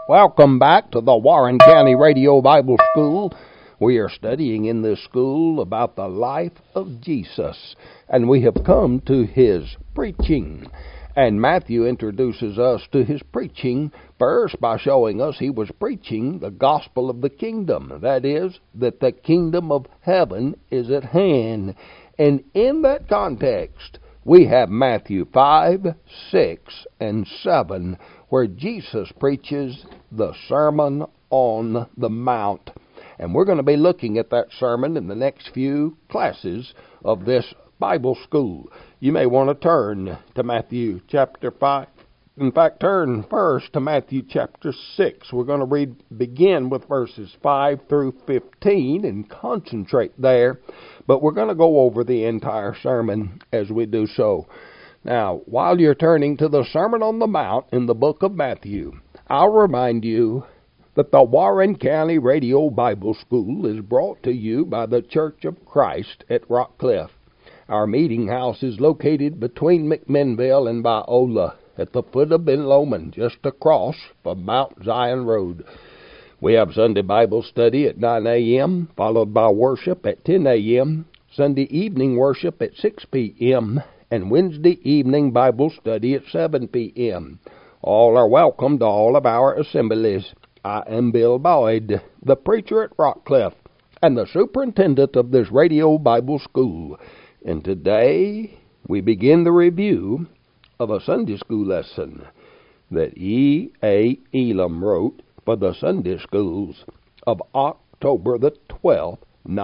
Welcome back to the Warren County Radio Bible School. We are studying in this school about the life of Jesus, and we have come to his preaching. And Matthew introduces us to his preaching first by showing us he was preaching the gospel of the kingdom. That is, that the kingdom of heaven is at hand. And in that context, we have Matthew 5, 6, and 7, where Jesus preaches the Sermon on the Mount. And we're going to be looking at that sermon in the next few classes of this Bible school. You may want to turn to Matthew chapter 5. In fact, turn first to Matthew chapter 6. We're going to begin with verses 5 through 15 and concentrate there. But we're going to go over the entire sermon as we do so. Now, while you're turning to the Sermon on the Mount in the book of Matthew, I'll remind you that the Warren County Radio Bible School is brought to you by the Church of Christ at Rockcliffe. Our meeting house is located between McMinnville and Biola at the foot of Ben Lomond, just across from Mount Zion Road. We have Sunday Bible study at 9 a.m., followed by worship at 10 a.m., Sunday evening worship at 6 p.m., and Wednesday evening Bible study at 7 p.m. All are welcome to all of our assemblies. I am Bill Boyd, the preacher at Rockcliffe, and the superintendent of this radio Bible school. And today we begin the review of a Sunday school lesson that E.A. Elam wrote for the Sunday schools of October the 12th,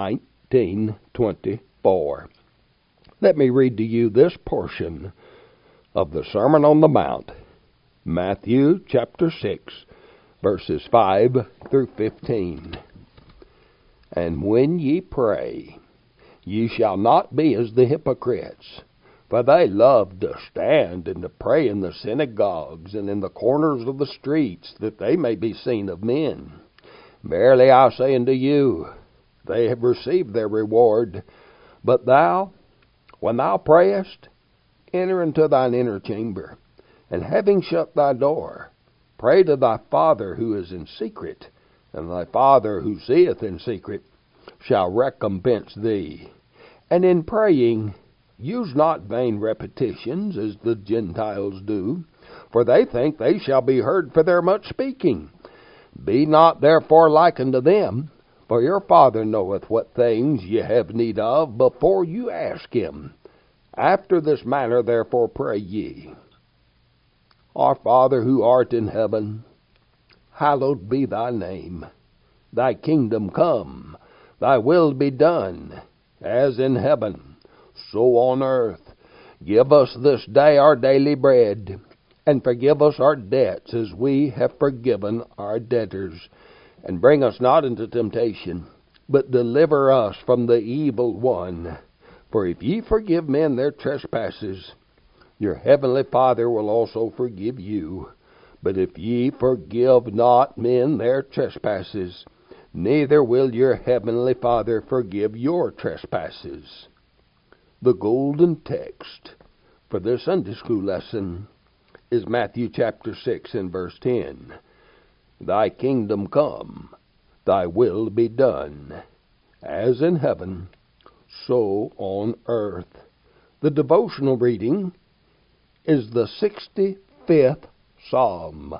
1924. Let me read to you this portion of the Sermon on the Mount, Matthew chapter 6, verses 5 through 15. And when ye pray, ye shall not be as the hypocrites, for they love to stand and to pray in the synagogues and in the corners of the streets, that they may be seen of men. Verily I say unto you, they have received their reward. But thou, when thou prayest, enter into thine inner chamber, and having shut thy door, pray to thy Father who is in secret, and thy Father who seeth in secret shall recompense thee. And in praying, use not vain repetitions, as the Gentiles do, for they think they shall be heard for their much speaking. Be not therefore like unto them, for your Father knoweth what things ye have need of before you ask him. After this manner therefore pray ye. Our Father who art in heaven, hallowed be thy name. Thy kingdom come, thy will be done, as in heaven, so on earth. Give us this day our daily bread, and forgive us our debts as we have forgiven our debtors. And bring us not into temptation, but deliver us from the evil one. For if ye forgive men their trespasses, your heavenly Father will also forgive you. But if ye forgive not men their trespasses, neither will your heavenly Father forgive your trespasses. The golden text for this Sunday school lesson is Matthew chapter 6 and verse 10. Thy kingdom come, thy will be done, as in heaven, so on earth. The devotional reading is the 65th Psalm.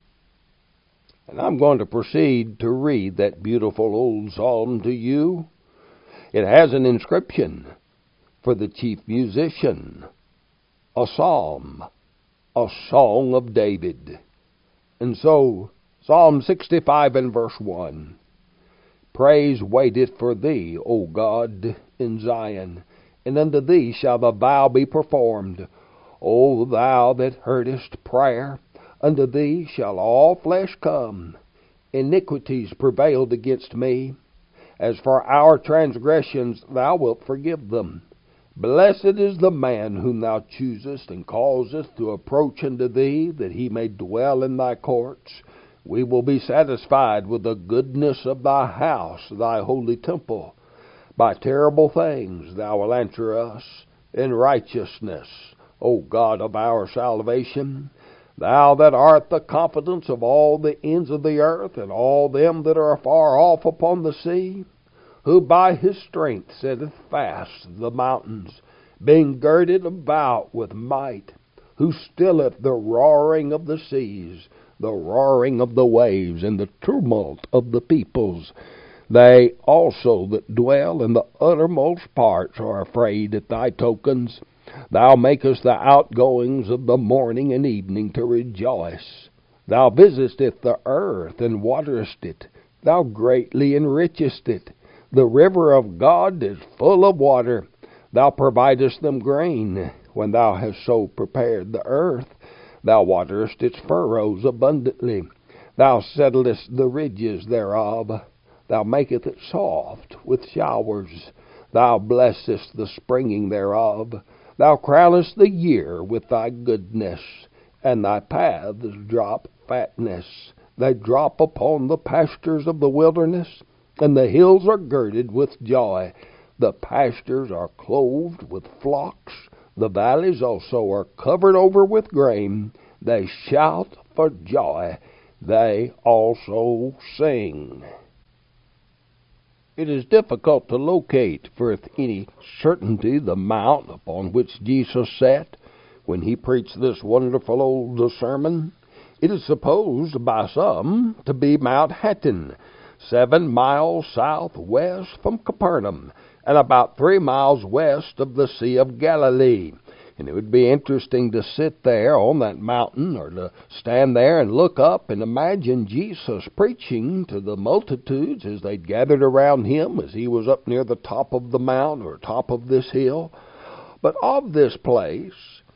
And I'm going to proceed to read that beautiful old psalm to you. It has an inscription for the chief musician, a psalm, a song of David. And so, Psalm 65 and verse 1. Praise waiteth for thee, O God, in Zion, and unto thee shall the vow be performed. O thou that heardest prayer, unto thee shall all flesh come. Iniquities prevailed against me. As for our transgressions, thou wilt forgive them. Blessed is the man whom thou choosest and causest to approach unto thee, that he may dwell in thy courts. We will be satisfied with the goodness of thy house, thy holy temple. By terrible things thou wilt answer us in righteousness, O God of our salvation. Thou that art the confidence of all the ends of the earth, and all them that are afar off upon the sea, who by his strength setteth fast the mountains, being girded about with might, who stilleth the roaring of the seas, the roaring of the waves, and the tumult of the peoples. They also that dwell in the uttermost parts are afraid at thy tokens. Thou makest the outgoings of the morning and evening to rejoice. Thou visitest the earth and waterest it. Thou greatly enrichest it. The river of God is full of water. Thou providest them grain. When thou hast so prepared the earth, thou waterest its furrows abundantly. Thou settlest the ridges thereof. Thou makest it soft with showers. Thou blessest the springing thereof. Thou crownest the year with thy goodness, and thy paths drop fatness. They drop upon the pastures of the wilderness, and the hills are girded with joy. The pastures are clothed with flocks. The valleys also are covered over with grain. They shout for joy. They also sing. It is difficult to locate with any certainty the mount upon which Jesus sat when he preached this wonderful old sermon. It is supposed by some to be Mount Hattin, 7 miles southwest from Capernaum, and about 3 miles west of the Sea of Galilee. And it would be interesting to sit there on that mountain, or to stand there and look up and imagine Jesus preaching to the multitudes as they'd gathered around him as he was up near the top of the mount or top of this hill. But of this place,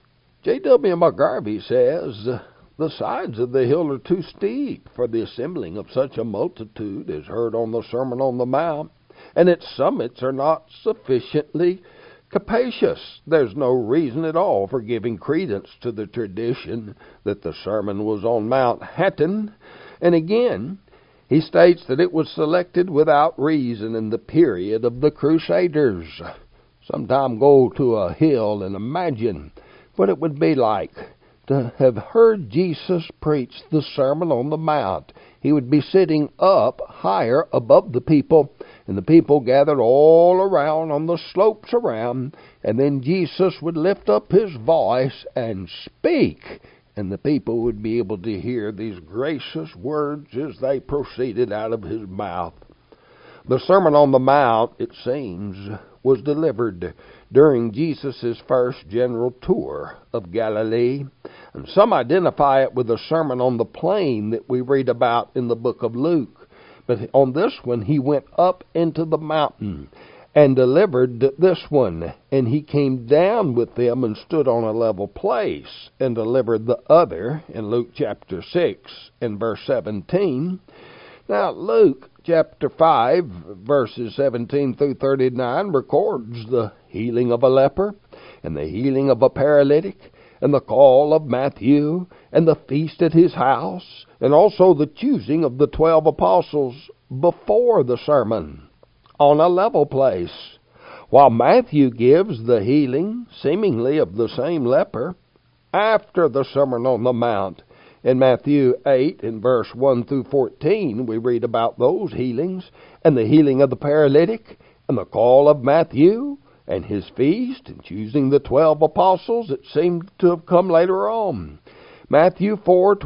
J.W. McGarvey says, the sides of the hill are too steep for the assembling of such a multitude as heard on the Sermon on the Mount, and its summits are not sufficiently capacious. There's no reason at all for giving credence to the tradition that the sermon was on Mount Hattin. And again, he states that it was selected without reason in the period of the Crusaders. Sometime go to a hill and imagine what it would be like to have heard Jesus preach the Sermon on the Mount. He would be sitting up higher above the people, and the people gathered all around on the slopes around, and then Jesus would lift up his voice and speak, and the people would be able to hear these gracious words as they proceeded out of his mouth. The Sermon on the Mount, it seems, was delivered during Jesus' first general tour of Galilee, and some identify it with the Sermon on the Plain that we read about in the book of Luke. But on this one, he went up into the mountain and delivered this one, and he came down with them and stood on a level place and delivered the other in Luke chapter 6 and verse 17. Now, Luke chapter 5, verses 17 through 39 records the healing of a leper, and the healing of a paralytic, and the call of Matthew, and the feast at his house, and also the choosing of the 12 apostles before the sermon on a level place, while Matthew gives the healing, seemingly of the same leper, after the Sermon on the Mount. In Matthew 8, in verse 1 through 14, we read about those healings, and the healing of the paralytic, and the call of Matthew, and his feast, and choosing the 12 apostles that seemed to have come later on. Matthew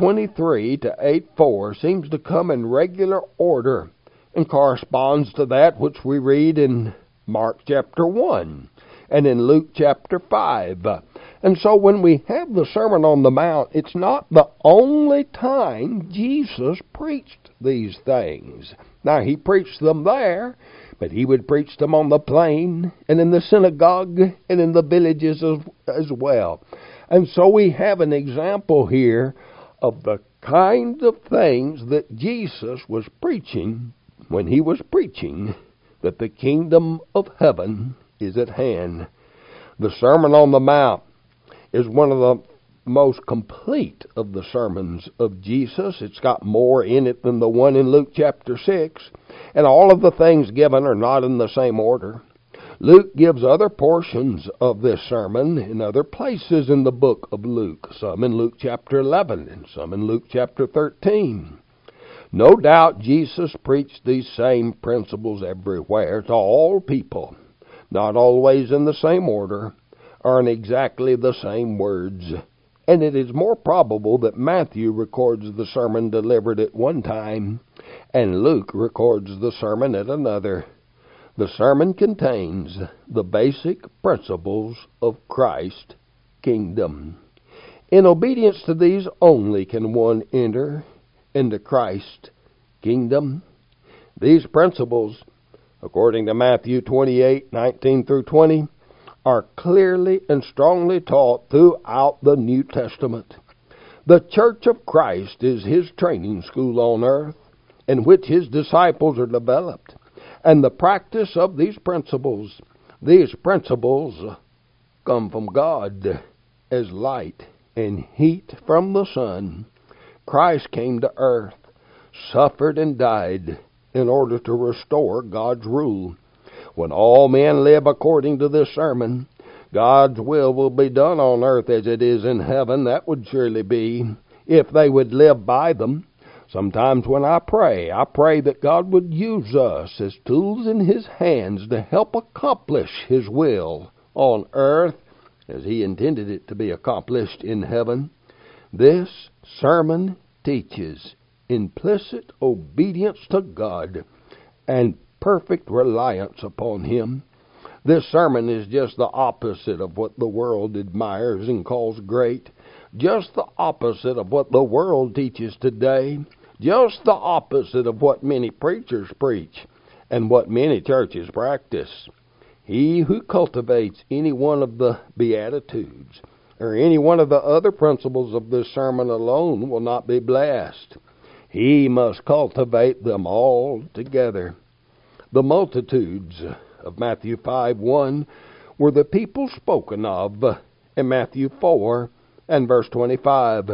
4:23 to 8:4 seems to come in regular order, and corresponds to that which we read in Mark chapter 1, and in Luke chapter 5. And so when we have the Sermon on the Mount, it's not the only time Jesus preached these things. Now, he preached them there, but he would preach them on the plain, and in the synagogue, and in the villages as well. And so we have an example here of the kind of things that Jesus was preaching when he was preaching that the kingdom of heaven is at hand. The Sermon on the Mount is one of the most complete of the sermons of Jesus. It's got more in it than the one in Luke chapter 6. And all of the things given are not in the same order. Luke gives other portions of this sermon in other places in the book of Luke, some in Luke chapter 11 and some in Luke chapter 13. No doubt Jesus preached these same principles everywhere to all people, not always in the same order or in exactly the same words, and it is more probable that Matthew records the sermon delivered at one time and Luke records the sermon at another. The sermon contains the basic principles of Christ's kingdom. In obedience to these only can one enter into Christ's kingdom. These principles, according to Matthew 28:19 through 20, are clearly and strongly taught throughout the New Testament. The Church of Christ is His training school on earth, in which His disciples are developed. And the practice of these principles come from God as light and heat from the sun. Christ came to earth, suffered and died in order to restore God's rule. When all men live according to this sermon, God's will be done on earth as it is in heaven. That would surely be if they would live by them. Sometimes when I pray that God would use us as tools in His hands to help accomplish His will on earth as He intended it to be accomplished in heaven. This sermon teaches implicit obedience to God and perfect reliance upon Him. This sermon is just the opposite of what the world admires and calls great, just the opposite of what the world teaches today, just the opposite of what many preachers preach and what many churches practice. He who cultivates any one of the Beatitudes or any one of the other principles of this sermon alone will not be blessed. He must cultivate them all together. The multitudes of Matthew 5:1 were the people spoken of in Matthew 4 and verse 25.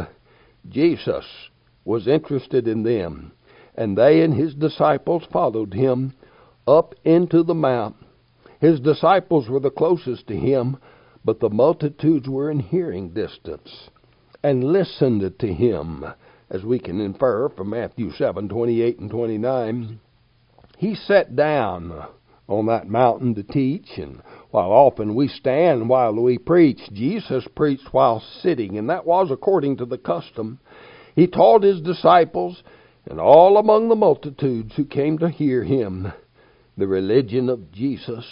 Jesus was interested in them, and they and His disciples followed Him up into the mount. His disciples were the closest to Him, but the multitudes were in hearing distance and listened to Him, as we can infer from Matthew 7:28 and 29. He sat down on that mountain to teach, and while often we stand while we preach, Jesus preached while sitting, and that was according to the custom. He taught His disciples and all among the multitudes who came to hear Him. The religion of Jesus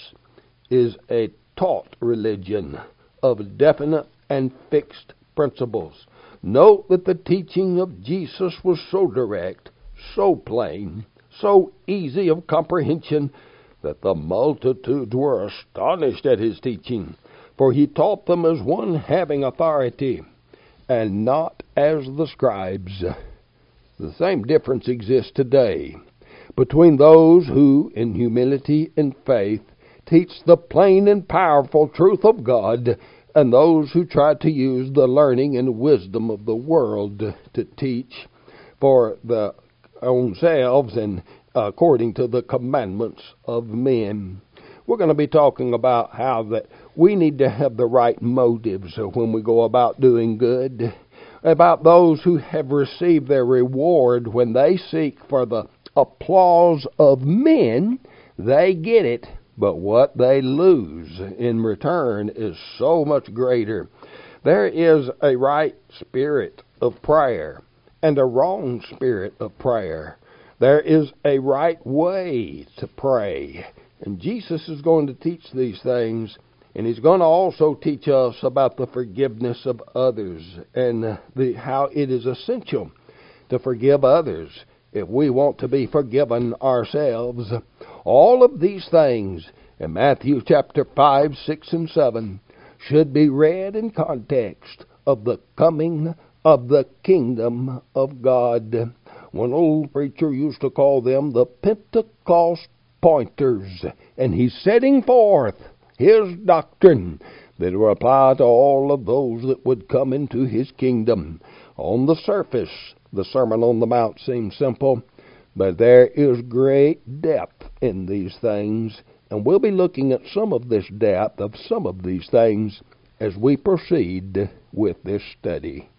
is a taught religion of definite and fixed principles. Note that the teaching of Jesus was so direct, so plain, so easy of comprehension, that the multitudes were astonished at His teaching, for He taught them as one having authority, and not as the scribes. The same difference exists today between those who, in humility and faith, teach the plain and powerful truth of God, and those who try to use the learning and wisdom of the world to teach for their own selves and according to the commandments of men. We're going to be talking about how that we need to have the right motives when we go about doing good, about those who have received their reward when they seek for the applause of men. They get it, but what they lose in return is so much greater. There is a right spirit of prayer and a wrong spirit of prayer. There is a right way to pray. And Jesus is going to teach these things, and He's going to also teach us about the forgiveness of others and how it is essential to forgive others if we want to be forgiven ourselves. All of these things in Matthew chapter 5, 6, and 7 should be read in context of the coming of the kingdom of God. One old preacher used to call them the Pentecost pointers, and he's setting forth his doctrine that will apply to all of those that would come into His kingdom. On the surface, the Sermon on the Mount seems simple, but there is great depth in these things, And we'll be looking at some of this depth of some of these things as we proceed with this study.